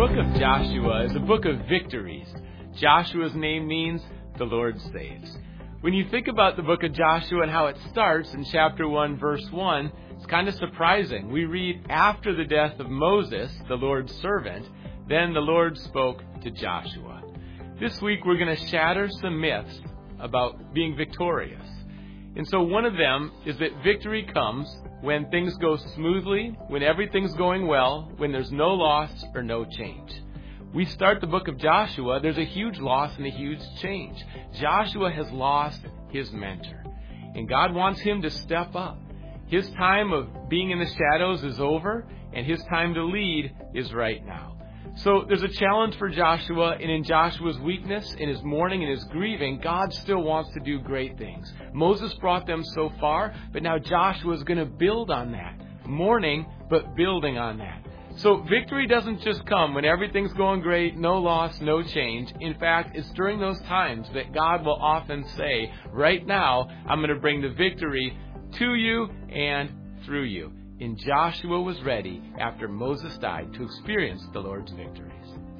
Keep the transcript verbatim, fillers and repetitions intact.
book of Joshua is a book of victories. Joshua's name means the Lord saves. When you think about the book of Joshua and how it starts in chapter one, verse one, it's kind of surprising. We read, after the death of Moses, the Lord's servant, then the Lord spoke to Joshua. This week we're going to shatter some myths about being victorious. And so one of them is that victory comes when things go smoothly, when everything's going well, when there's no loss or no change. We start the book of Joshua, there's a huge loss and a huge change. Joshua has lost his mentor, and God wants him to step up. His time of being in the shadows is over, and his time to lead is right now. So there's a challenge for Joshua, and in Joshua's weakness, in his mourning, and his grieving, God still wants to do great things. Moses brought them so far, but now Joshua is going to build on that. Mourning, but building on that. So victory doesn't just come when everything's going great, no loss, no change. In fact, it's during those times that God will often say, right now, I'm going to bring the victory to you and through you. And Joshua was ready after Moses died to experience the Lord's victories.